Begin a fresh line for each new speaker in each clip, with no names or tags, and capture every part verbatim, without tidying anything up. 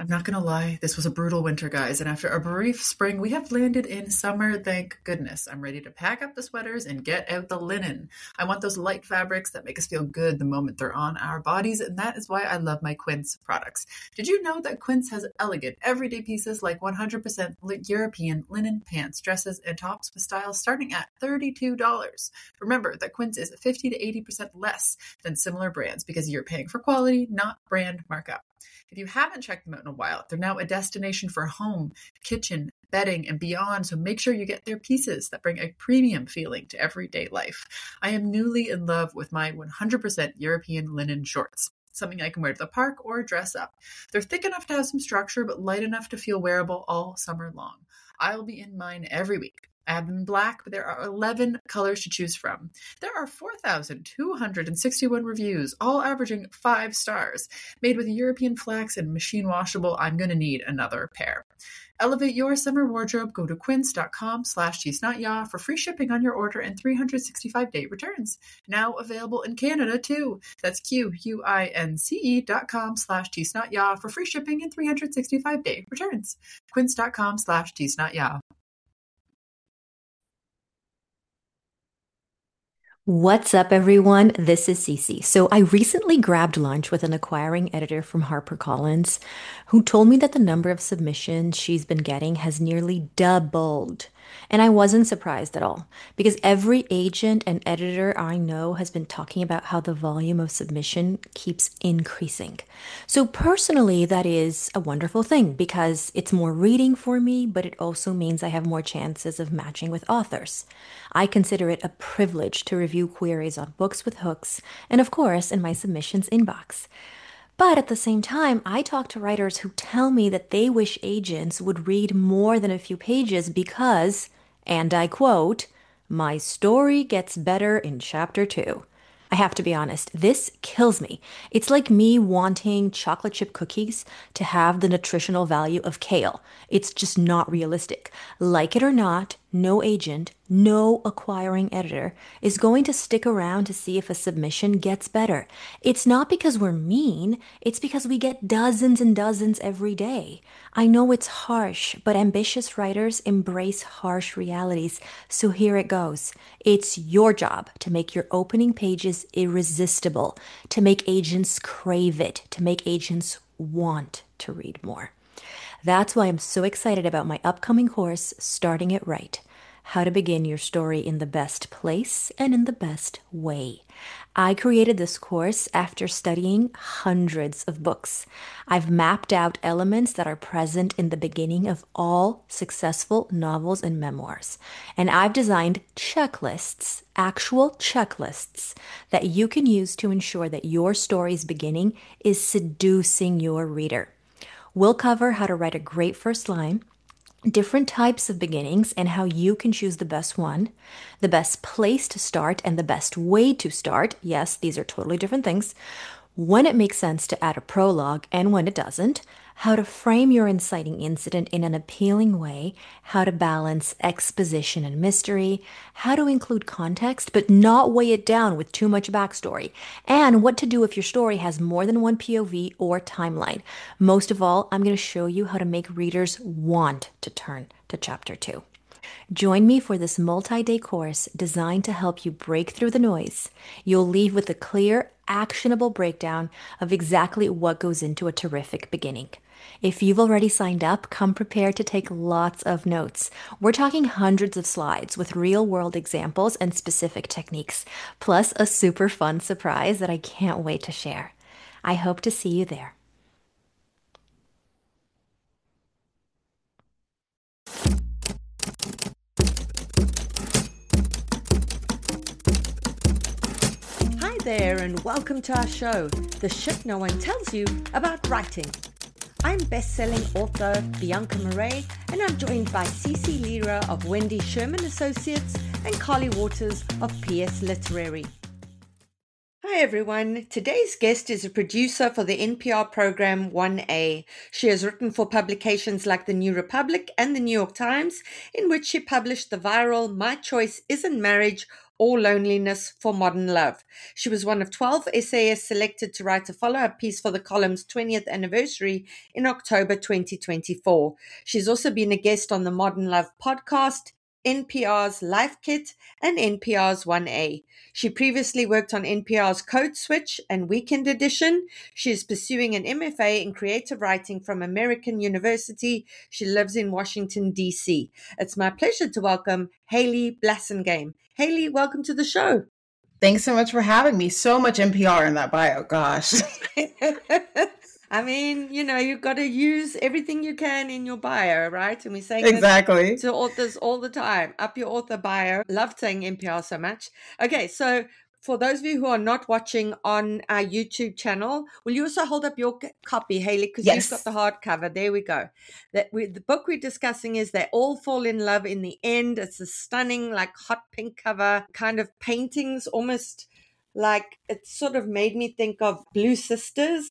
I'm not going to lie, this was a brutal winter, guys, and after a brief spring, we have landed in summer, thank goodness. I'm ready to pack up the sweaters and get out the linen. I want those light fabrics that make us feel good the moment they're on our bodies, and that is why I love my Quince products. Did you know that Quince has elegant, everyday pieces like one hundred percent European linen pants, dresses, and tops with styles starting at thirty-two dollars? Remember that Quince is fifty to eighty percent less than similar brands because you're paying for quality, not brand markup. If you haven't checked them out in a while, they're now a destination for home, kitchen, bedding, and beyond, so make sure you get their pieces that bring a premium feeling to everyday life. I am newly in love with my one hundred percent European linen shorts, something I can wear to the park or dress up. They're thick enough to have some structure, but light enough to feel wearable all summer long. I'll be in mine every week. I have them in black, but there are eleven colors to choose from. There are four thousand two hundred sixty-one reviews, all averaging five stars. Made with European flax and machine washable, I'm going to need another pair. Elevate your summer wardrobe. Go to quince.com slash tsnotya for free shipping on your order and three hundred sixty-five day returns. Now available in Canada too. That's Q-U-I-N-C-E dot com slash tsnotya for free shipping and three hundred sixty-five day returns. Quince.com slash tsnotya.
What's up, everyone? This is Cece. So I recently grabbed lunch with an acquiring editor from HarperCollins who told me that the number of submissions she's been getting has nearly doubled. And I wasn't surprised at all because every agent and editor I know has been talking about how the volume of submission keeps increasing. So personally, that is a wonderful thing because it's more reading for me, but it also means I have more chances of matching with authors. I consider it a privilege to review queries on Books with Hooks and, of course, in my submissions inbox. But at the same time, I talk to writers who tell me that they wish agents would read more than a few pages because, and I quote, "my story gets better in chapter two." I have to be honest, this kills me. It's like me wanting chocolate chip cookies to have the nutritional value of kale. It's just not realistic. Like it or not, no agent, no acquiring editor is going to stick around to see if a submission gets better. It's not because we're mean, it's because we get dozens and dozens every day. I know it's harsh, but ambitious writers embrace harsh realities, so here it goes. It's your job to make your opening pages irresistible, to make agents crave it, to make agents want to read more. That's why I'm so excited about my upcoming course, Starting It Right: How to Begin Your Story in the Best Place and in the Best Way. I created this course after studying hundreds of books. I've mapped out elements that are present in the beginning of all successful novels and memoirs. And I've designed checklists, actual checklists, that you can use to ensure that your story's beginning is seducing your reader. We'll cover how to write a great first line, different types of beginnings and how you can choose the best one, the best place to start and the best way to start. Yes, these are totally different things. When it makes sense to add a prologue and when it doesn't, how to frame your inciting incident in an appealing way, how to balance exposition and mystery, how to include context but not weigh it down with too much backstory, and what to do if your story has more than one P O V or timeline. Most of all, I'm going to show you how to make readers want to turn to chapter two. Join me for this multi-day course designed to help you break through the noise. You'll leave with a clear, actionable breakdown of exactly what goes into a terrific beginning. If you've already signed up, come prepared to take lots of notes. We're talking hundreds of slides with real-world examples and specific techniques, plus a super fun surprise that I can't wait to share. I hope to see you there.
Hi there and welcome to our show, the shit no one tells you about writing. I'm best-selling author Bianca Murray, and I'm joined by Cece Lira of Wendy Sherman Associates and Carly Waters of P S Literary. Hi everyone. Today's guest is a producer for the N P R program one A. She has written for publications like The New Republic and The New York Times, in which she published the viral My Choice Isn't Marriage or Loneliness for Modern Love. She was one of twelve essayists selected to write a follow-up piece for the column's twentieth anniversary in October twenty twenty-four. She's also been a guest on the Modern Love podcast, N P R's Life Kit, and N P R's one A. She previously worked on N P R's Code Switch and Weekend Edition. She is pursuing an M F A in creative writing from American University. She lives in Washington, D C. It's my pleasure to welcome Hayley Blasingame. Hayley, welcome to the show.
Thanks so much for having me. So much N P R in that bio, gosh.
I mean, you know, you've got to use everything you can in your bio, right? And we say
exactly
to authors all the time, up your author bio. Love saying N P R so much. Okay, so for those of you who are not watching on our YouTube channel, will you also hold up your copy, Hayley? Because
yes.
You've got the hardcover. There we go. That we, the book we're discussing is They All Fall in Love in the End. It's a stunning, like hot pink cover, kind of paintings, almost like it sort of made me think of Blue Sisters.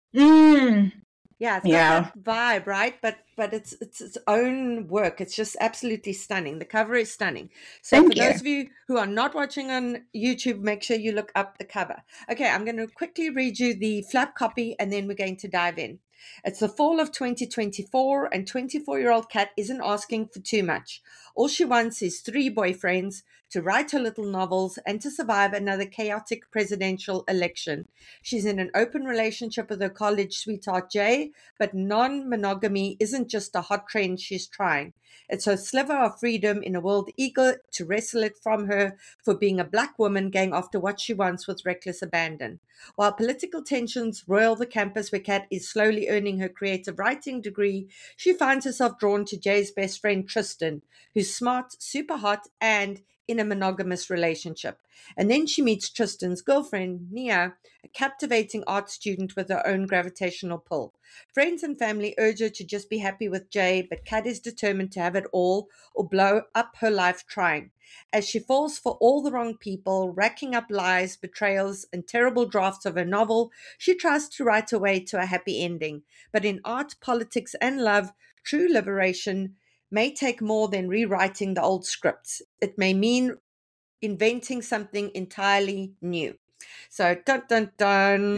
Mm.
Yeah, it's got
yeah.
that vibe, right? But but it's it's its own work. It's just absolutely stunning. The cover is stunning. So
Thank
for
you.
those of you who are not watching on YouTube, make sure you look up the cover. Okay, I'm going to quickly read you the flap copy and then we're going to dive in. It's the fall of twenty twenty-four and twenty-four-year-old Kat isn't asking for too much. All she wants is three boyfriends, to write her little novels, and to survive another chaotic presidential election. She's in an open relationship with her college sweetheart Jay, but non-monogamy isn't just a hot trend she's trying. It's her sliver of freedom in a world eager to wrestle it from her for being a black woman going after what she wants with reckless abandon. While political tensions roil the campus where Kat is slowly earning her creative writing degree, she finds herself drawn to Jay's best friend Tristan, who's smart, super hot, and in a monogamous relationship. And then she meets Tristan's girlfriend, Nia, a captivating art student with her own gravitational pull. Friends and family urge her to just be happy with Jay, but Kat is determined to have it all or blow up her life trying. As she falls for all the wrong people, racking up lies, betrayals, and terrible drafts of her novel, she tries to write her way to a happy ending. But in art, politics, and love, true liberation may take more than rewriting the old scripts. It may mean inventing something entirely new. So, dun, dun, dun.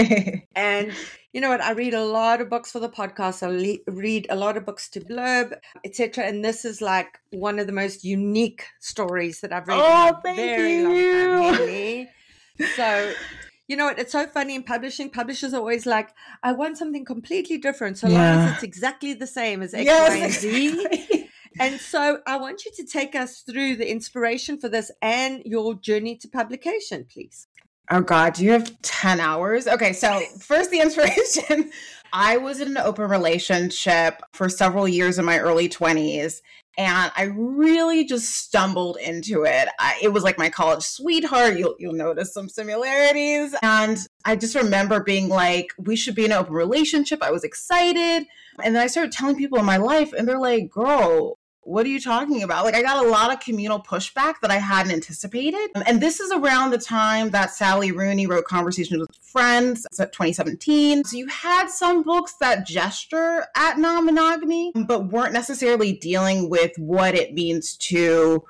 And you know what? I read a lot of books for the podcast. I le- read a lot of books to blurb, et cetera. And this is like one of the most unique stories that I've read
oh,
in a
thank
very
you.
long time, Hayley. So, you know what? It's so funny in publishing. Publishers are always like, I want something completely different, so
yeah.
long as it's exactly the same as X,
yes,
Y, and Z.
exactly.
And so I want you to take us through the inspiration for this and your journey to publication, please.
Oh, God, do you have ten hours? Okay, so first the inspiration. I was in an open relationship for several years in my early twenties, and I really just stumbled into it. I, it was like my college sweetheart. You'll, you'll notice some similarities. And I just remember being like, we should be in an open relationship. I was excited. And then I started telling people in my life, and they're like, girl, what are you talking about? Like, I got a lot of communal pushback that I hadn't anticipated. And this is around the time that Sally Rooney wrote Conversations with Friends. It's at twenty seventeen. So you had some books that gesture at non-monogamy, but weren't necessarily dealing with what it means to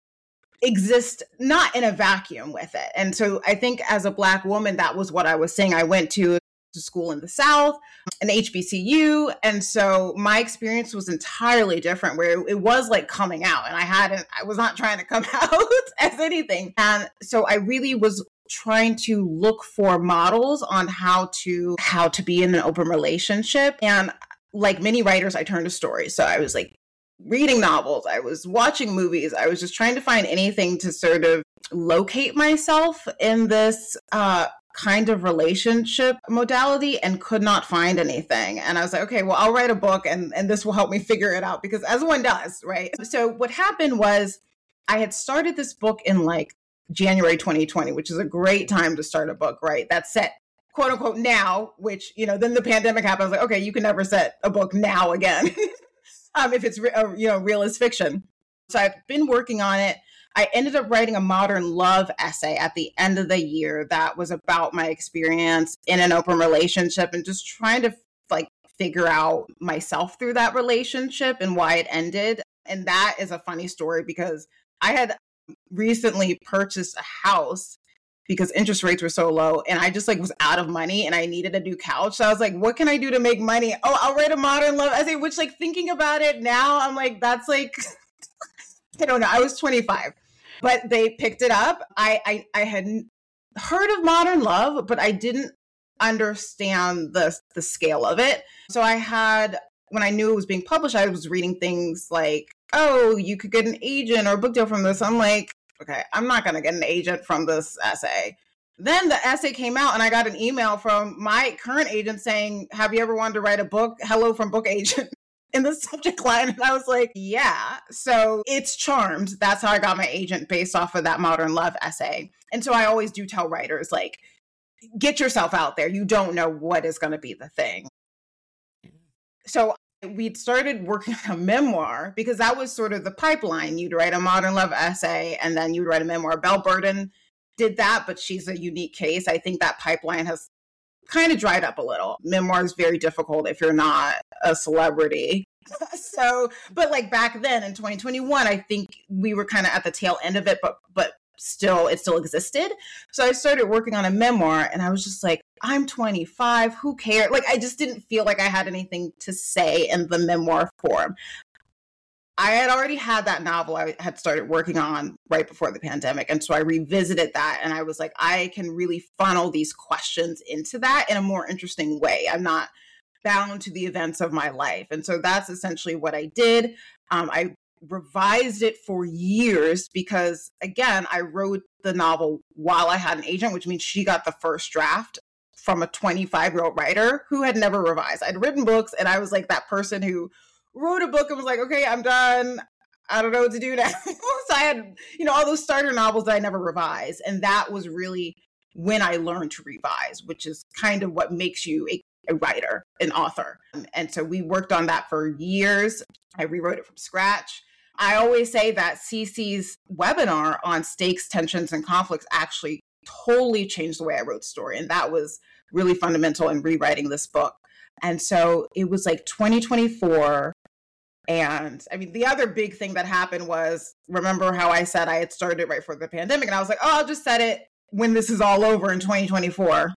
exist not in a vacuum with it. And so I think as a Black woman, that was what I was saying. I went to to school in the South, an H B C U. And so my experience was entirely different, where it was like coming out, and I hadn't, I was not trying to come out as anything. And so I really was trying to look for models on how to, how to be in an open relationship. And like many writers, I turned to stories. So I was like reading novels, I was watching movies, I was just trying to find anything to sort of locate myself in this, uh, kind of relationship modality, and could not find anything. And I was like, okay, well, I'll write a book and, and this will help me figure it out, because as one does, right? So what happened was I had started this book in like January twenty twenty, which is a great time to start a book, right? That's set quote unquote now, which, you know, then the pandemic happened. I was like, okay, you can never set a book now again. um, if it's, re- uh, you know, realist fiction. So I've been working on it I ended up writing a modern love essay at the end of the year that was about my experience in an open relationship and just trying to like figure out myself through that relationship and why it ended. And that is a funny story because I had recently purchased a house because interest rates were so low and I just like was out of money and I needed a new couch. So I was like, what can I do to make money? Oh, I'll write a modern love essay, which like thinking about it now, I'm like, that's like, I don't know. I was twenty-five, but they picked it up. I, I, I had heard of modern love, but I didn't understand the, the scale of it. So I had, when I knew it was being published, I was reading things like, oh, you could get an agent or a book deal from this. I'm like, okay, I'm not going to get an agent from this essay. Then the essay came out and I got an email from my current agent saying, have you ever wanted to write a book? Hello from book agent in the subject line. And I was like, yeah. So it's Charmed. That's how I got my agent based off of that modern love essay. And so I always do tell writers, like, get yourself out there. You don't know what is going to be the thing. So we'd started working on a memoir because that was sort of the pipeline. You'd write a modern love essay and then you'd write a memoir. Belle Burden did that, but she's a unique case. I think that pipeline has kind of dried up a little. Memoir is very difficult if you're not a celebrity. So, but like back then in twenty twenty-one, I think we were kind of at the tail end of it, but but still, it still existed. So I started working on a memoir and I was just like, I'm twenty-five, who cares? Like, I just didn't feel like I had anything to say in the memoir form. I had already had that novel I had started working on right before the pandemic. And so I revisited that and I was like, I can really funnel these questions into that in a more interesting way. I'm not bound to the events of my life. And so that's essentially what I did. Um, I revised it for years because, again, I wrote the novel while I had an agent, which means she got the first draft from a twenty-five-year-old writer who had never revised. I'd written books and I was like that person who wrote a book and was like, okay, I'm done. I don't know what to do now. So I had, you know, all those starter novels that I never revised. And that was really when I learned to revise, which is kind of what makes you a, a writer, an author. And so we worked on that for years. I rewrote it from scratch. I always say that Cece's webinar on stakes, tensions, and conflicts actually totally changed the way I wrote the story. And that was really fundamental in rewriting this book. And so it was like twenty twenty-four. And I mean, the other big thing that happened was, remember how I said I had started right before the pandemic? And I was like, oh, I'll just set it when this is all over in twenty twenty-four.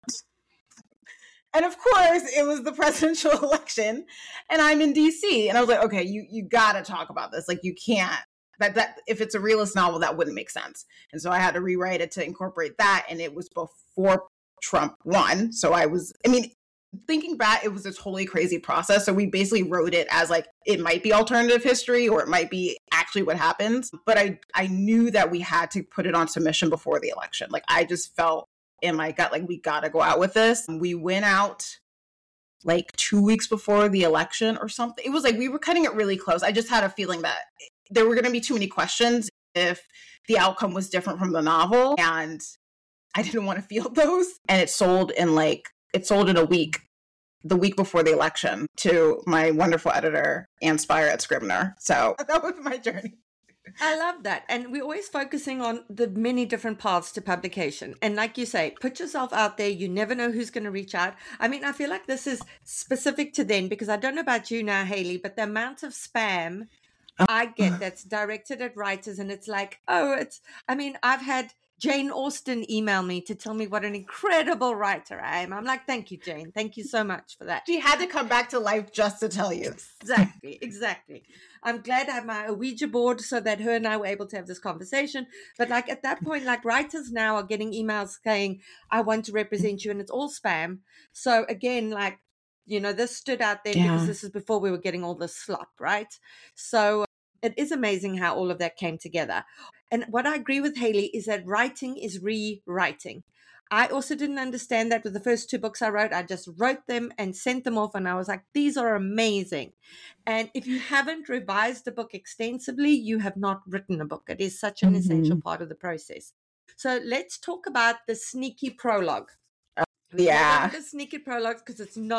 And of course, it was the presidential election and I'm in D C. And I was like, okay, you you got to talk about this. Like, you can't, that, that if it's a realist novel, that wouldn't make sense. And so I had to rewrite it to incorporate that. And it was before Trump won. So I was, I mean, thinking back, it was a totally crazy process. So we basically wrote it as like, it might be alternative history or it might be actually what happens. But I, I knew that we had to put it on submission before the election. Like, I just felt in my gut, like, we got to go out with this. We went out like two weeks before the election or something. It was like, we were cutting it really close. I just had a feeling that there were going to be too many questions if the outcome was different from the novel. And I didn't want to field those. And it sold in like, it sold in a week, the week before the election, to my wonderful editor, Ann Spire at Scribner. So that was my journey.
I love that. And we're always focusing on the many different paths to publication. And like you say, put yourself out there. You never know who's going to reach out. I mean, I feel like this is specific to them because I don't know about you now, Haley, but the amount of spam I get that's directed at writers, and it's like, oh, it's, I mean, I've had Jane Austen email me to tell me what an incredible writer I am. I'm like, thank you, Jane. Thank you so much for that.
She had to come back to life just to tell you.
Exactly, exactly. I'm glad I have my Ouija board so that her and I were able to have this conversation. But like at that point, like writers now are getting emails saying, I want to represent you, and it's all spam. So again, like, you know, this stood out there yeah. because this is before we were getting all this slop, right? So it is amazing how all of that came together. And what I agree with Haley is that writing is rewriting. I also didn't understand that with the first two books I wrote. I just wrote them and sent them off, and I was like, these are amazing. And if you haven't revised a book extensively, you have not written a book. It is such an mm-hmm. essential part of the process. So let's talk about the sneaky prologue.
Uh, yeah.
The sneaky prologue, because it's not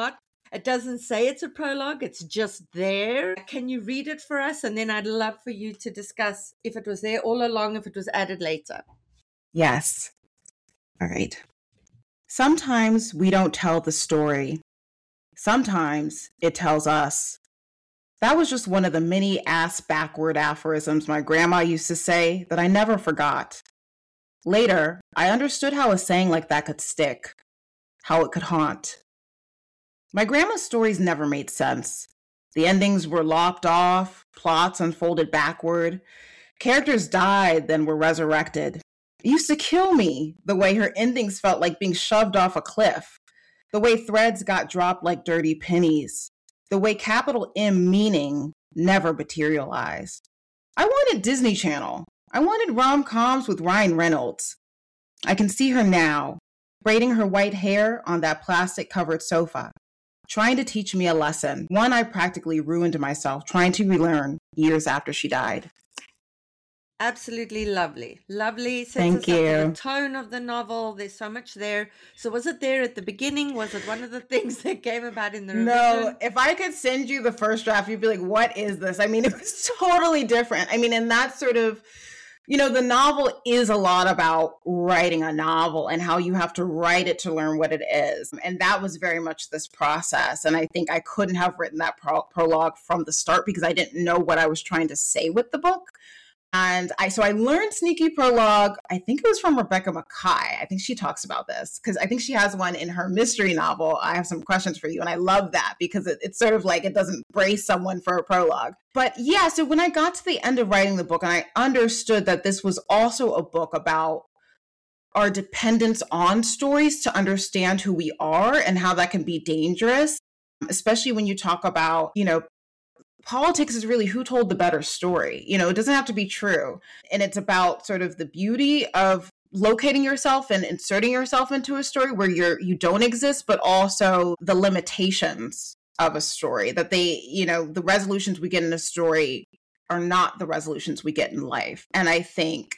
It doesn't say it's a prologue, it's just there. Can you read it for us? And then I'd love for you to discuss if it was there all along, if it was added later.
Yes. All right. Sometimes we don't tell the story. Sometimes it tells us. That was just one of the many ass-backward aphorisms my grandma used to say that I never forgot. Later, I understood how a saying like that could stick, how it could haunt. My grandma's stories never made sense. The endings were lopped off, plots unfolded backward. Characters died, then were resurrected. It used to kill me, the way her endings felt like being shoved off a cliff, the way threads got dropped like dirty pennies, the way capital M meaning never materialized. I wanted Disney Channel. I wanted rom-coms with Ryan Reynolds. I can see her now, braiding her white hair on that plastic-covered sofa, trying to teach me a lesson, one I practically ruined myself trying to relearn years after she died.
Absolutely lovely. Lovely. Sets
Thank
us up for
you.
the tone of the novel. There's so much there. So was it there at the beginning? Was it one of the things that came about in the revision?
No, if I could send you the first draft, you'd be like, what is this? I mean, it was totally different. I mean, and that's sort of, you know, the novel is a lot about writing a novel and how you have to write it to learn what it is. And that was very much this process. And I think I couldn't have written that pro- prologue from the start because I didn't know what I was trying to say with the book. And I, so I learned Sneaky Prologue, I think it was from Rebecca Makkai. I think she talks about this because I think she has one in her mystery novel. I have some questions for you. And I love that because it, it's sort of like it doesn't brace someone for a prologue. But yeah, so when I got to the end of writing the book and I understood that this was also a book about our dependence on stories to understand who we are and how that can be dangerous, especially when you talk about, you know, politics is really who told the better story. You know, it doesn't have to be true. And it's about sort of the beauty of locating yourself and inserting yourself into a story where you're, you don't exist, but also the limitations of a story that they, you know, the resolutions we get in a story are not the resolutions we get in life. And I think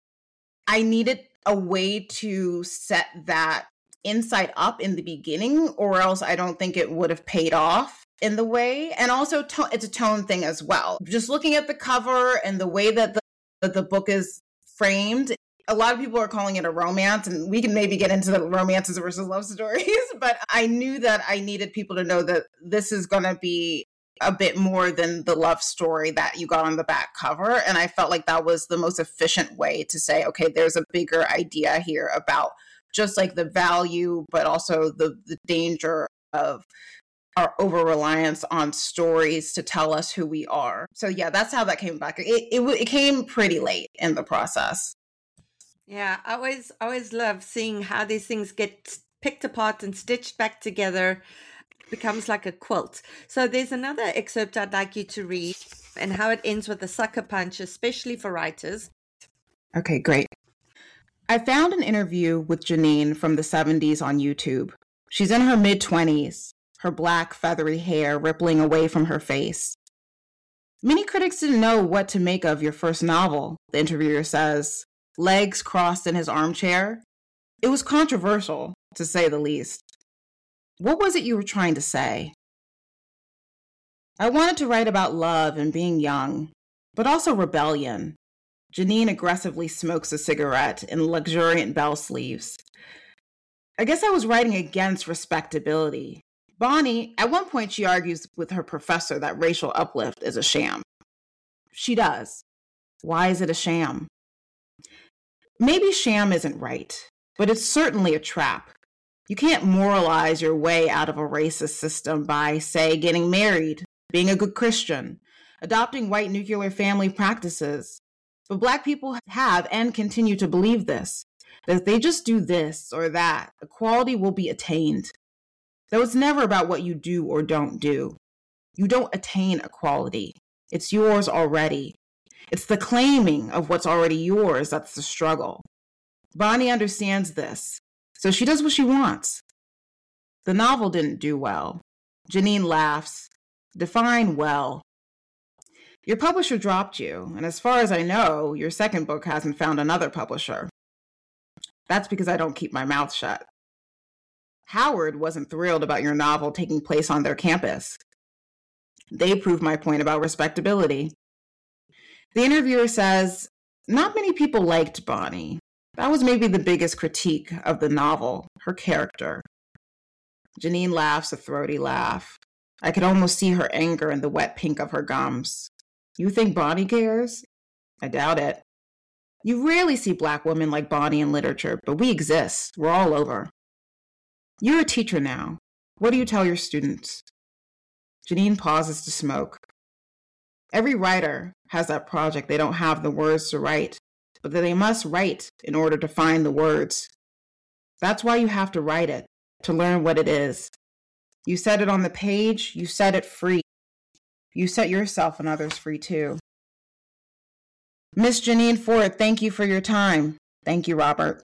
I needed a way to set that insight up in the beginning, or else I don't think it would have paid off in the way. And also to- it's a tone thing as well. Just looking at the cover and the way that the, that the book is framed, a lot of people are calling it a romance, and we can maybe get into the romances versus love stories, but I knew that I needed people to know that this is going to be a bit more than the love story that you got on the back cover. And I felt like that was the most efficient way to say, okay, there's a bigger idea here about just like the value, but also the, the danger of our over-reliance on stories to tell us who we are. So yeah, that's how that came back. It, it, it came pretty late in the process.
Yeah, I always, always love seeing how these things get picked apart and stitched back together. It becomes like a quilt. So there's another excerpt I'd like you to read and how it ends with a sucker punch, especially for writers.
Okay, great. I found an interview with Janine from the seventies on YouTube. She's in her mid-twenties. Her black, feathery hair rippling away from her face. Many critics didn't know what to make of your first novel, the interviewer says, legs crossed in his armchair. It was controversial, to say the least. What was it you were trying to say? I wanted to write about love and being young, but also rebellion. Janine aggressively smokes a cigarette in luxuriant bell sleeves. I guess I was writing against respectability. Bonnie, at one point, she argues with her professor that racial uplift is a sham. She does. Why is it a sham? Maybe sham isn't right, but it's certainly a trap. You can't moralize your way out of a racist system by, say, getting married, being a good Christian, adopting white nuclear family practices. But Black people have and continue to believe this, that if they just do this or that, equality will be attained. Though it's never about what you do or don't do. You don't attain equality. It's yours already. It's the claiming of what's already yours that's the struggle. Bonnie understands this, so she does what she wants. The novel didn't do well. Janine laughs. Define well. Your publisher dropped you, and as far as I know, your second book hasn't found another publisher. That's because I don't keep my mouth shut. Howard wasn't thrilled about your novel taking place on their campus. They prove my point about respectability. The interviewer says, not many people liked Bonnie. That was maybe the biggest critique of the novel, her character. Janine laughs a throaty laugh. I could almost see her anger in the wet pink of her gums. You think Bonnie cares? I doubt it. You rarely see Black women like Bonnie in literature, but we exist. We're all over. You're a teacher now. What do you tell your students? Janine pauses to smoke. Every writer has that project they don't have the words to write, but that they must write in order to find the words. That's why you have to write it, to learn what it is. You set it on the page, you set it free. You set yourself and others free too. Miss Janine Ford, thank you for your time. Thank you, Robert.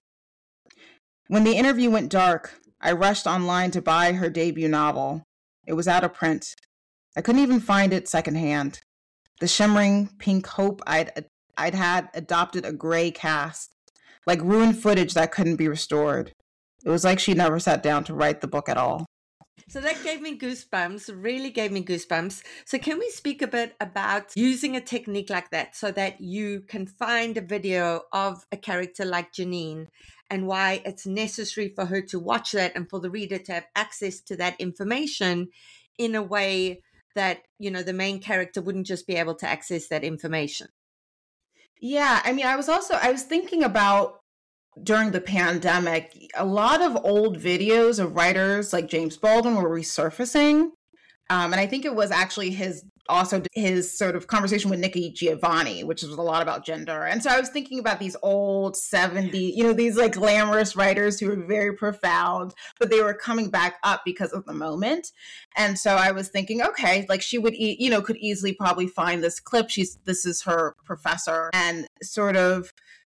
When the interview went dark, I rushed online to buy her debut novel. It was out of print. I couldn't even find it secondhand. The shimmering pink hope I'd I'd had adopted a gray cast, like ruined footage that couldn't be restored. It was like she never sat down to write the book at all.
So that gave me goosebumps, really gave me goosebumps. So can we speak a bit about using a technique like that so that you can find a video of a character like Janine and why it's necessary for her to watch that and for the reader to have access to that information in a way that, you know, the main character wouldn't just be able to access that information?
Yeah, I mean, I was also, I was thinking about during the pandemic, a lot of old videos of writers like James Baldwin were resurfacing. Um, and I think it was actually his, also his sort of conversation with Nikki Giovanni, which was a lot about gender. And so I was thinking about these old seventies, you know, these like glamorous writers who were very profound, but they were coming back up because of the moment. And so I was thinking, okay, like she would, e- you know, could easily probably find this clip. She's, this is her professor, and sort of,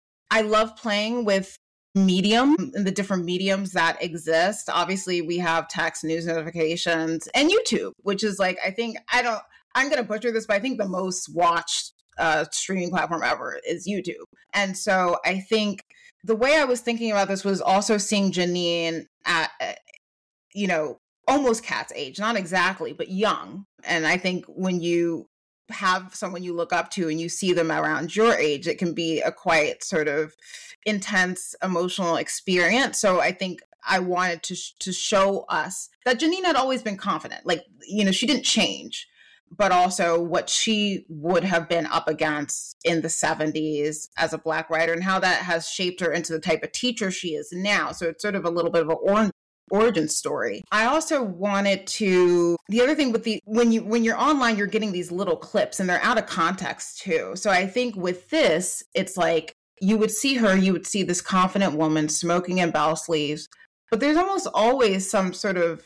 I love playing with medium and the different mediums that exist. Obviously, we have text, news notifications, and YouTube, which is like, I think, I don't, I'm going to butcher this, but I think the most watched uh, streaming platform ever is YouTube. And so I think the way I was thinking about this was also seeing Janine at, uh, you know, almost Kat's age, not exactly, but young. And I think when you have someone you look up to and you see them around your age, it can be a quite sort of intense emotional experience. So I think I wanted to sh- to show us that Janine had always been confident. Like, you know, she didn't change, but also what she would have been up against in the seventies as a Black writer and how that has shaped her into the type of teacher she is now. So it's sort of a little bit of an or- origin story. I also wanted to, the other thing with the, when you, when you're online, you're getting these little clips and they're out of context too. So I think with this, it's like, you would see her, you would see this confident woman smoking in bell sleeves, but there's almost always some sort of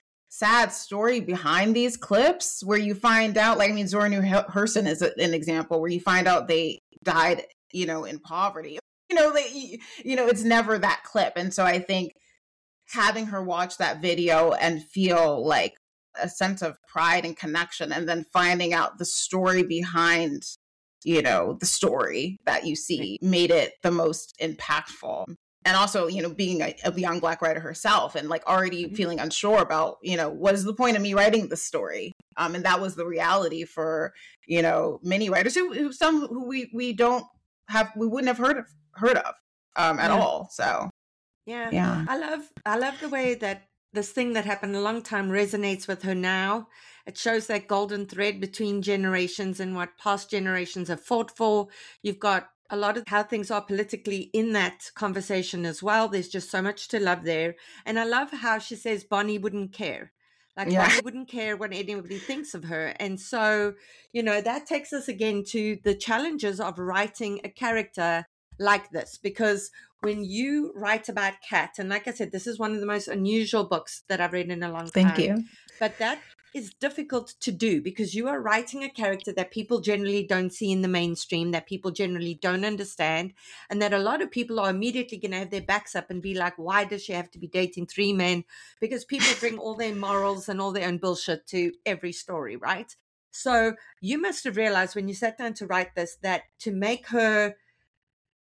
sad story behind these clips where you find out, like, I mean, Zora Neale Hurston is an example where you find out they died, you know, in poverty. You know, they, you know, it's never that clip. And so I think having her watch that video and feel like a sense of pride and connection, and then finding out the story behind, you know, the story that you see made it the most impactful. And also, you know, being a, a young Black writer herself and like already mm-hmm. feeling unsure about, you know, what is the point of me writing this story? Um, and that was the reality for, you know, many writers who, who some who we, we don't have, we wouldn't have heard of, heard of um, at yeah. all. So.
Yeah.
yeah.
I love I love the way that this thing that happened a long time resonates with her now. It shows that golden thread between generations and what past generations have fought for. You've got a lot of how things are politically in that conversation as well. There's just so much to love there. And I love how she says Bonnie wouldn't care. Like yeah. Bonnie wouldn't care what anybody thinks of her. And so, you know, that takes us again to the challenges of writing a character like this, because when you write about Kat, and like I said, this is one of the most unusual books that I've read in a long
Thank
time.
Thank you.
But that is difficult to do because you are writing a character that people generally don't see in the mainstream, that people generally don't understand, and that a lot of people are immediately going to have their backs up and be like, why does she have to be dating three men? Because people bring all their morals and all their own bullshit to every story, right? So you must have realized when you sat down to write this that to make her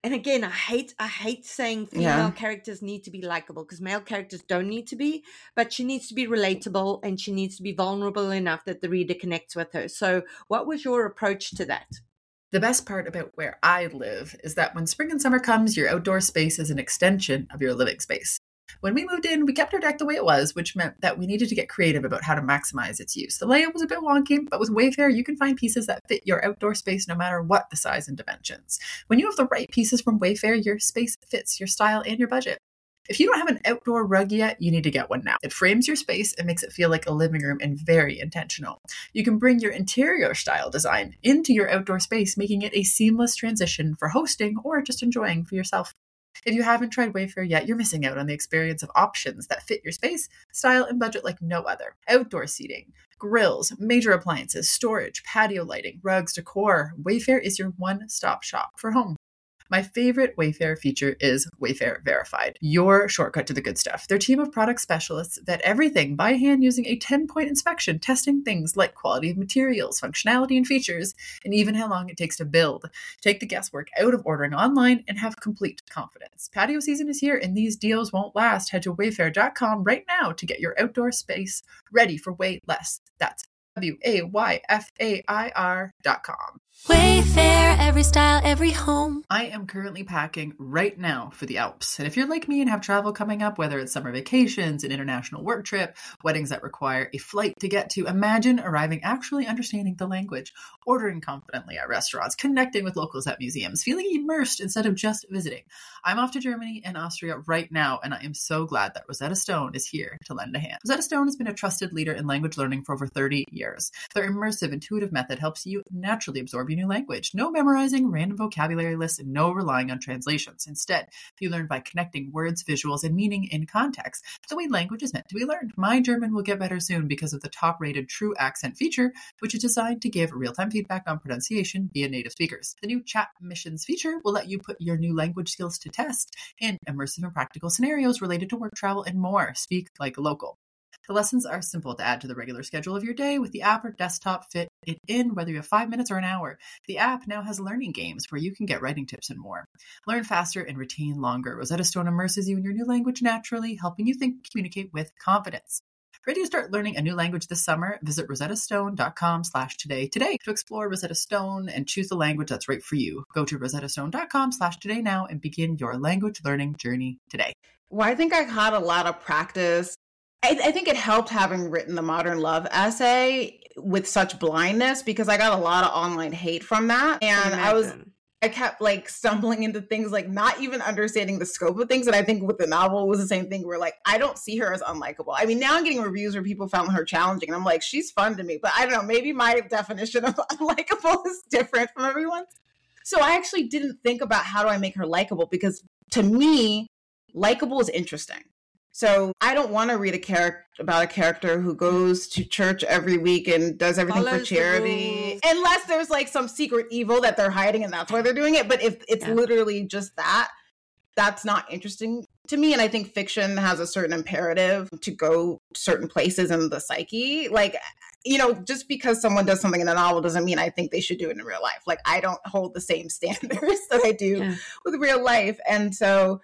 And again, I hate I hate saying female
Yeah.
characters need to be likable, because male characters don't need to be, but she needs to be relatable and she needs to be vulnerable enough that the reader connects with her. So what was your approach to that?
The best part about where I live is that when spring and summer comes, your outdoor space is an extension of your living space. When we moved in, we kept our deck the way it was, which meant that we needed to get creative about how to maximize its use. The layout was a bit wonky, but with Wayfair, you can find pieces that fit your outdoor space no matter what the size and dimensions. When you have the right pieces from Wayfair, your space fits your style and your budget. If you don't have an outdoor rug yet, you need to get one now. It frames your space and makes it feel like a living room and very intentional. You can bring your interior style design into your outdoor space, making it a seamless transition for hosting or just enjoying for yourself. If you haven't tried Wayfair yet, you're missing out on the experience of options that fit your space, style, and budget like no other. Outdoor seating, grills, major appliances, storage, patio lighting, rugs, decor. Wayfair is your one-stop shop for home. My favorite Wayfair feature is Wayfair Verified, your shortcut to the good stuff. Their team of product specialists vet everything by hand using a ten-point inspection, testing things like quality of materials, functionality and features, and even how long it takes to build. Take the guesswork out of ordering online and have complete confidence. Patio season is here and these deals won't last. Head to wayfair dot com right now to get your outdoor space ready for way less. That's W A Y F A I R dot com.
Wayfair, every style, every home.
I am currently packing right now for the Alps. And if you're like me and have travel coming up, whether it's summer vacations, an international work trip, weddings that require a flight to get to, imagine arriving actually understanding the language, ordering confidently at restaurants, connecting with locals at museums, feeling immersed instead of just visiting. I'm off to Germany and Austria right now, and I am so glad that Rosetta Stone is here to lend a hand. Rosetta Stone has been a trusted leader in language learning for over thirty years. Their immersive, intuitive method helps you naturally absorb your new language. No memorizing random vocabulary lists and no relying on translations. Instead, you learn by connecting words, visuals, and meaning in context, the way language is meant to be learned. My German will get better soon because of the top-rated True Accent feature, which is designed to give real-time feedback on pronunciation via native speakers. The new Chat Missions feature will let you put your new language skills to test in immersive and practical scenarios related to work, travel, and more. Speak like a local. The lessons are simple to add to the regular schedule of your day with the app or desktop. Fit it in whether you have five minutes or an hour. The app now has learning games where you can get writing tips and more. Learn faster and retain longer. Rosetta Stone immerses you in your new language naturally, helping you think and communicate with confidence. Ready to start learning a new language this summer? Visit rosettastone.com slash today today to explore Rosetta Stone and choose the language that's right for you. Go to rosettastone.com slash today now and begin your language learning journey today.
Well, I think I had a lot of practice. I, I think it helped having written the Modern Love essay with such blindness, because I got a lot of online hate from that. And I was, I kept like stumbling into things, like not even understanding the scope of things. And I think with the novel it was the same thing, where like, I don't see her as unlikable. I mean, now I'm getting reviews where people found her challenging and I'm like, she's fun to me, but I don't know, maybe my definition of unlikable is different from everyone's. So I actually didn't think about how do I make her likable, because to me, likable is interesting. So I don't want to read a character about a character who goes to church every week and does everything
Follows
for charity, unless there's like some secret evil that they're hiding and that's why they're doing it. But if it's
Yeah.
literally just that, that's not interesting to me. And I think fiction has a certain imperative to go certain places in the psyche. Like, you know, just because someone does something in a novel doesn't mean I think they should do it in real life. Like, I don't hold the same standards that I do
Yeah.
with real life. And so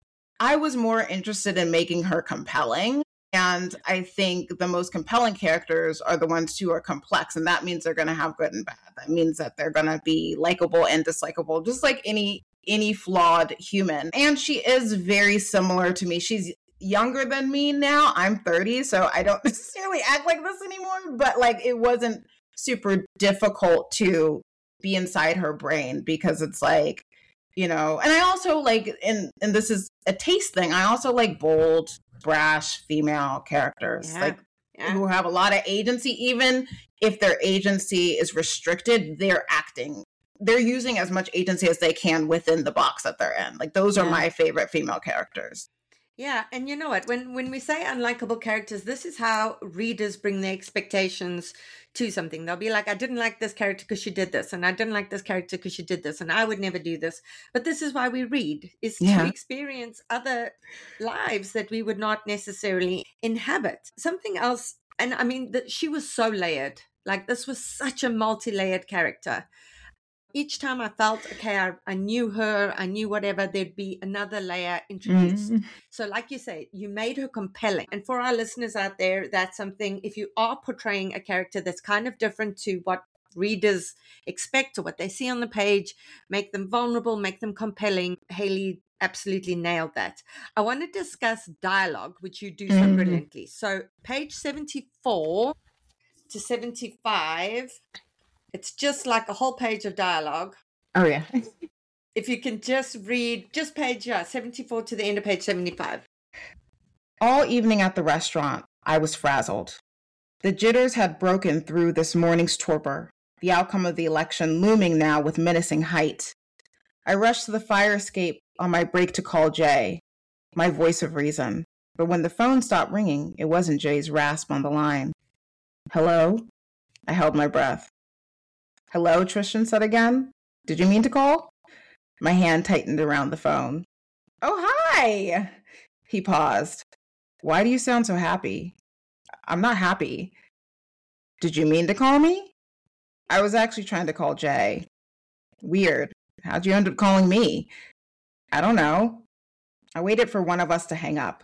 I was more interested in making her compelling. And I think the most compelling characters are the ones who are complex. And that means they're going to have good and bad. That means that they're going to be likable and dislikable, just like any any flawed human. And she is very similar to me. She's younger than me now. I'm thirty, so I don't necessarily act like this anymore. But like, it wasn't super difficult to be inside her brain, because it's like, you know, and I also like, and and this is a taste thing, I also like bold, brash female characters,
Yeah.
like
Yeah.
who have a lot of agency. Even if their agency is restricted, they're acting, they're using as much agency as they can within the box that they're in. Like, those are
Yeah.
my favorite female characters.
Yeah, and you know what? When when we say unlikable characters, this is how readers bring their expectations to something. They'll be like, I didn't like this character because she did this, and I didn't like this character because she did this, and I would never do this. But this is why we read, is to
Yeah.
experience other lives that we would not necessarily inhabit. Something else, and I mean, that she was so layered. Like, this was such a multi-layered character. each time I felt, okay, I, I knew her, I knew whatever, there'd be another layer introduced. Mm-hmm. So like you say, you made her compelling. And for our listeners out there, that's something, if you are portraying a character that's kind of different to what readers expect or what they see on the page, make them vulnerable, make them compelling. Haley absolutely nailed that. I want to discuss dialogue, which you do so mm-hmm. brilliantly. So page seventy-four to seventy-five, it's just like a whole page of dialogue.
Oh, yeah.
If you can just read, just page yeah, seventy-four to the end of page seventy-five.
All evening at the restaurant, I was frazzled. The jitters had broken through this morning's torpor, the outcome of the election looming now with menacing height. I rushed to the fire escape on my break to call Jay, my voice of reason. But when the phone stopped ringing, it wasn't Jay's rasp on the line. Hello? I held my breath. Hello, Tristan said again. Did you mean to call? My hand tightened around the phone. Oh, hi! He paused. Why do you sound so happy? I'm not happy. Did you mean to call me? I was actually trying to call Jay. Weird. How'd you end up calling me? I don't know. I waited for one of us to hang up.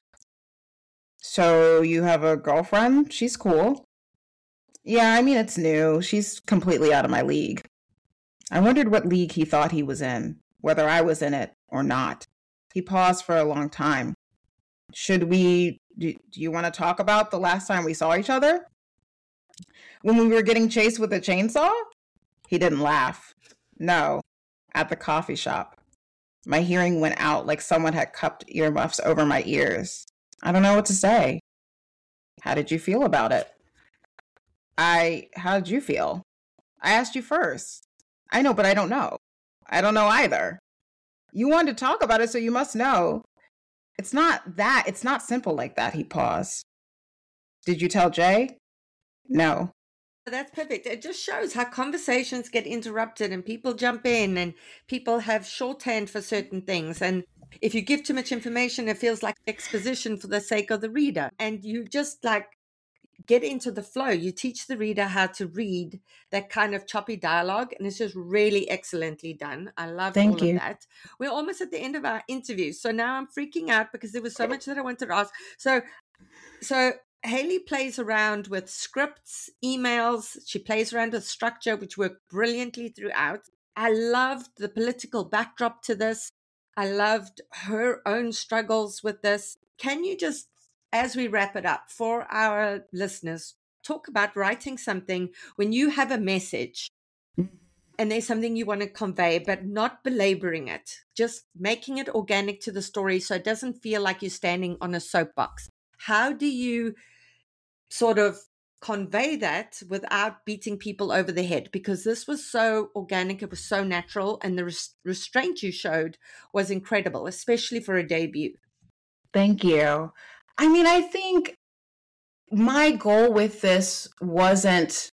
So you have a girlfriend? She's cool. Yeah, I mean, it's new. She's completely out of my league. I wondered what league he thought he was in, whether I was in it or not. He paused for a long time. Should we, do, do you want to talk about the last time we saw each other? When we were getting chased with a chainsaw? He didn't laugh. No, at the coffee shop. My hearing went out like someone had cupped earmuffs over my ears. I don't know what to say. How did you feel about it? I, how did you feel? I asked you first. I know, but I don't know. I don't know either. You wanted to talk about it, so you must know. It's not that, it's not simple like that, he paused. Did you tell Jay? No.
That's perfect. It just shows how conversations get interrupted and people jump in and people have shorthand for certain things. And if you give too much information, it feels like exposition for the sake of the reader. And you just like get into the flow. You teach the reader how to read that kind of choppy dialogue. And it's just really excellently done. I love
Thank
all
you.
of that. We're almost at the end of our interview. So now I'm freaking out because there was so much that I wanted to ask. So, so Haley plays around with scripts, emails. She plays around with structure, which worked brilliantly throughout. I loved the political backdrop to this. I loved her own struggles with this. Can you just, as we wrap it up for our listeners, talk about writing something when you have a message and there's something you want to convey, but not belaboring it, just making it organic to the story so it doesn't feel like you're standing on a soapbox. How do you sort of convey that without beating people over the head? Because this was so organic, it was so natural, and the res- restraint you showed was incredible, especially for a debut.
Thank you. I mean, I think my goal with this wasn't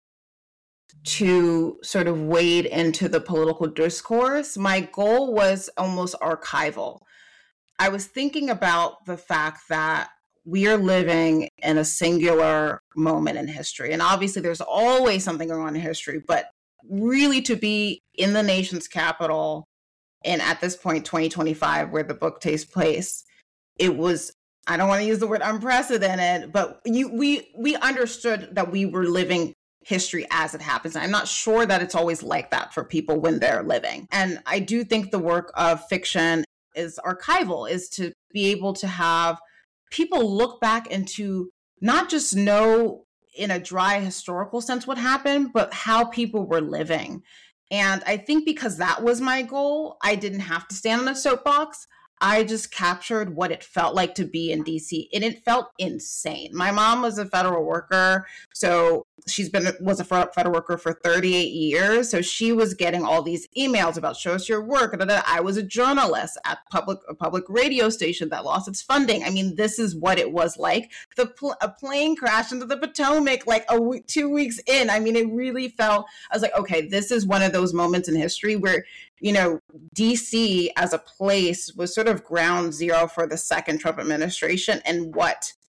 to sort of wade into the political discourse. My goal was almost archival. I was thinking about the fact that we are living in a singular moment in history. And obviously there's always something going on in history, but really to be in the nation's capital, and at this point, twenty twenty-five, where the book takes place, it was, I don't want to use the word unprecedented, but you, we, we understood that we were living history as it happens. I'm not sure that it's always like that for people when they're living. And I do think the work of fiction is archival, is to be able to have people look back and to not just know in a dry historical sense what happened, but how people were living. And I think because that was my goal, I didn't have to stand on a soapbox. I just captured what it felt like to be in D C, and it felt insane. My mom was a federal worker, so she's been was a federal worker for thirty-eight years. So she was getting all these emails about show us your work. I was a journalist at public a public radio station that lost its funding. I mean, this is what it was like. The pl- a plane crashed into the Potomac like a week, two weeks in. I mean, it really felt. I was like, okay, this is one of those moments in history where, you know, D C as a place was sort of ground zero for the second Trump administration and what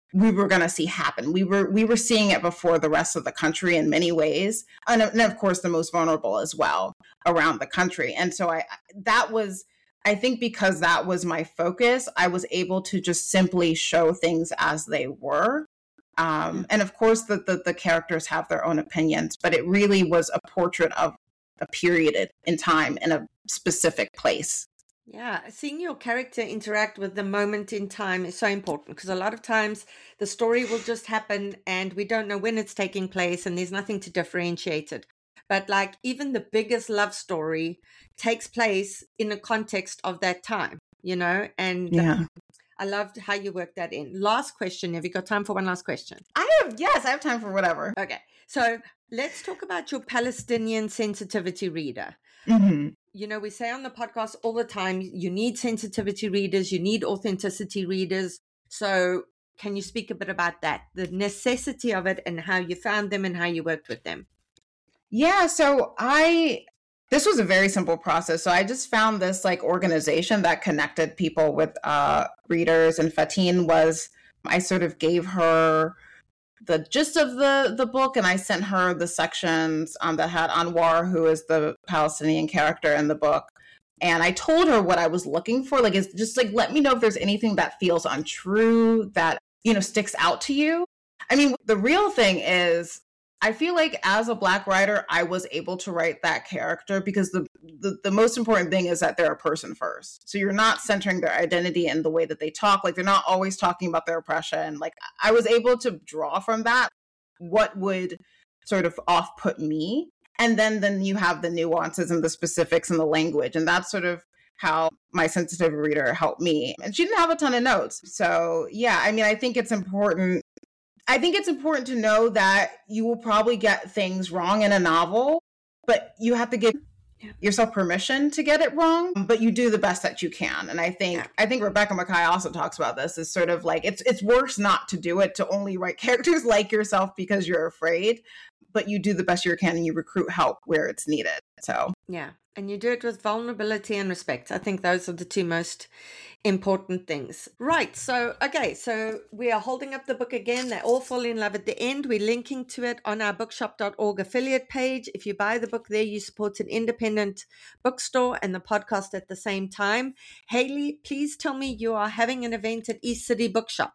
we were going to see happen. We were we were seeing it before the rest of the country in many ways, and, and of course the most vulnerable as well around the country. And so I that was I think because that was my focus, I was able to just simply show things as they were. Um, and of course the, the the characters have their own opinions, but it really was a portrait of a period in time in a specific place.
Yeah, seeing your character interact with the moment in time is so important, because a lot of times the story will just happen and we don't know when it's taking place and there's nothing to differentiate it. But like even the biggest love story takes place in the context of that time, you know, and
yeah.
I loved how you worked that in. Last question. Have you got time for one last question?
I have, yes, I have time for whatever.
Okay. So let's talk about your Palestinian sensitivity reader.
Mm-hmm.
You know, we say on the podcast all the time, you need sensitivity readers, you need authenticity readers. So can you speak a bit about that, the necessity of it and how you found them and how you worked with them?
Yeah, so I, this was a very simple process. So I just found this like organization that connected people with uh, readers, and Fatin was, I sort of gave her the gist of the, the book, and I sent her the sections um, that had Anwar, who is the Palestinian character in the book. And I told her what I was looking for. Like, it's just like, let me know if there's anything that feels untrue, that, you know, sticks out to you. I mean, the real thing is, I feel like as a Black writer, I was able to write that character because the, the the most important thing is that they're a person first. So you're not centering their identity in the way that they talk. Like, they're not always talking about their oppression. Like, I was able to draw from that what would sort of off-put me. And then, then you have the nuances and the specifics and the language. And that's sort of how my sensitive reader helped me. And she didn't have a ton of notes. So yeah, I mean, I think it's important I think it's important to know that you will probably get things wrong in a novel, but you have to give yeah. yourself permission to get it wrong, but you do the best that you can. And I think yeah. I think Rebecca Makkai also talks about this, is sort of like, it's it's worse not to do it, to only write characters like yourself because you're afraid, but you do the best you can and you recruit help where it's needed. So
yeah. And you do it with vulnerability and respect. I think those are the two most important things. Right. So, okay. So we are holding up the book again. They all fall in love at the end. We're linking to it on our bookshop dot org affiliate page. If you buy the book there, you support an independent bookstore and the podcast at the same time. Haley, please tell me you are having an event at East City Bookshop.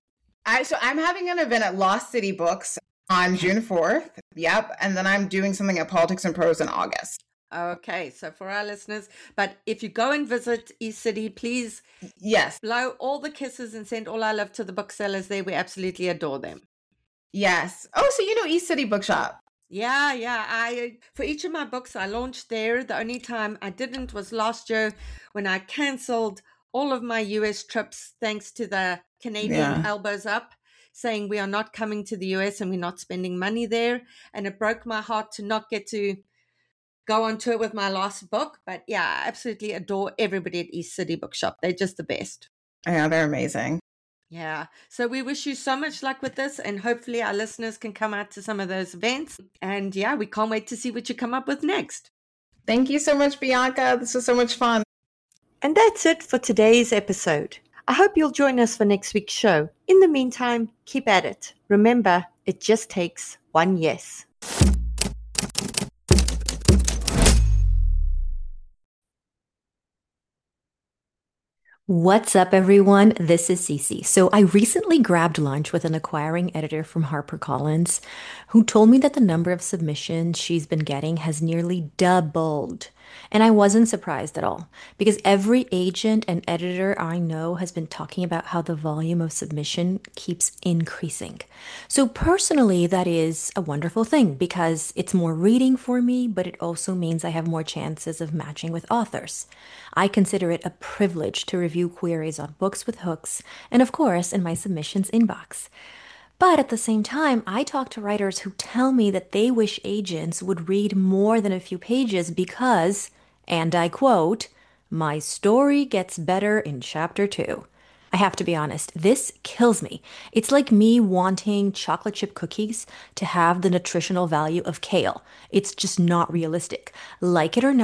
I, so I'm having an event at Lost City Books on June fourth. Yep. And then I'm doing something at Politics and Prose in August.
Okay, so for our listeners, but if you go and visit East City, please
yes,
blow all the kisses and send all our love to the booksellers there. We absolutely adore them.
Yes. Oh, so you know East City Bookshop.
Yeah, yeah. I for each of my books I launched there. The only time I didn't was last year when I cancelled all of my U S trips thanks to the Canadian yeah. elbows up, saying we are not coming to the U S and we're not spending money there. And it broke my heart to not get to go on tour with my last book. But yeah, I absolutely adore everybody at East City Bookshop. They're just the best.
Yeah, they're amazing.
Yeah. So we wish you so much luck with this, and hopefully our listeners can come out to some of those events. And yeah, we can't wait to see what you come up with next.
Thank you so much, Bianca. This was so much fun.
And that's it for today's episode. I hope you'll join us for next week's show. In the meantime, keep at it. Remember, it just takes one yes.
What's up, everyone? This is Cece. So I recently grabbed lunch with an acquiring editor from HarperCollins who told me that the number of submissions she's been getting has nearly doubled. And I wasn't surprised at all, because every agent and editor I know has been talking about how the volume of submission keeps increasing. So personally, that is a wonderful thing, because it's more reading for me, but it also means I have more chances of matching with authors. I consider it a privilege to review queries on Books with Hooks, and of course, in my submissions inbox. But at the same time, I talk to writers who tell me that they wish agents would read more than a few pages because, and I quote, "my story gets better in chapter two." I have to be honest, this kills me. It's like me wanting chocolate chip cookies to have the nutritional value of kale. It's just not realistic. Like it or not,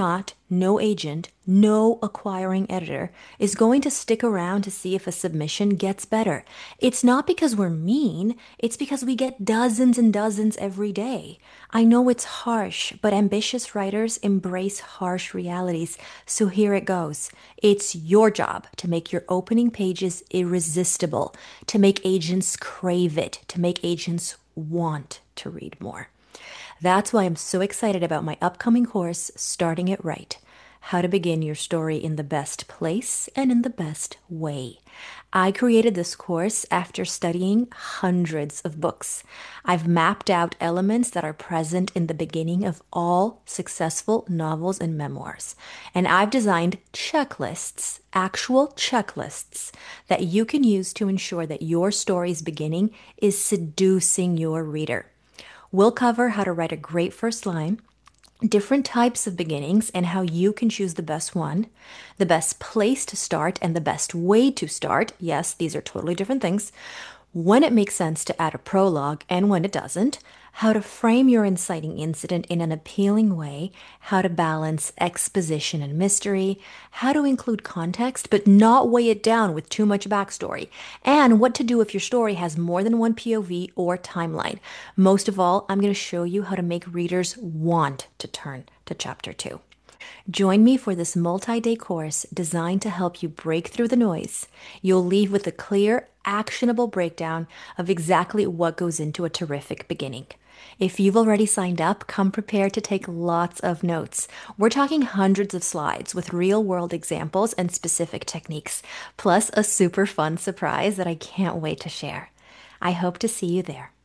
no agent, no acquiring editor is going to stick around to see if a submission gets better. It's not because we're mean, it's because we get dozens and dozens every day. I know it's harsh, but ambitious writers embrace harsh realities, so here it goes. It's your job to make your opening pages irresistible, to make agents crave it, to make agents want to read more. That's why I'm so excited about my upcoming course, Starting It Right: How to Begin Your Story in the Best Place and in the Best Way. I created this course after studying hundreds of books. I've mapped out elements that are present in the beginning of all successful novels and memoirs. And I've designed checklists, actual checklists, that you can use to ensure that your story's beginning is seducing your reader. We'll cover how to write a great first line, different types of beginnings and how you can choose the best one, the best place to start and the best way to start. Yes, these are totally different things. When it makes sense to add a prologue and when it doesn't, how to frame your inciting incident in an appealing way, how to balance exposition and mystery, how to include context but not weigh it down with too much backstory, and what to do if your story has more than one P O V or timeline. Most of all, I'm going to show you how to make readers want to turn to chapter two. Join me for this multi-day course designed to help you break through the noise. You'll leave with a clear, actionable breakdown of exactly what goes into a terrific beginning. If you've already signed up, come prepared to take lots of notes. We're talking hundreds of slides with real-world examples and specific techniques, plus a super fun surprise that I can't wait to share. I hope to see you there.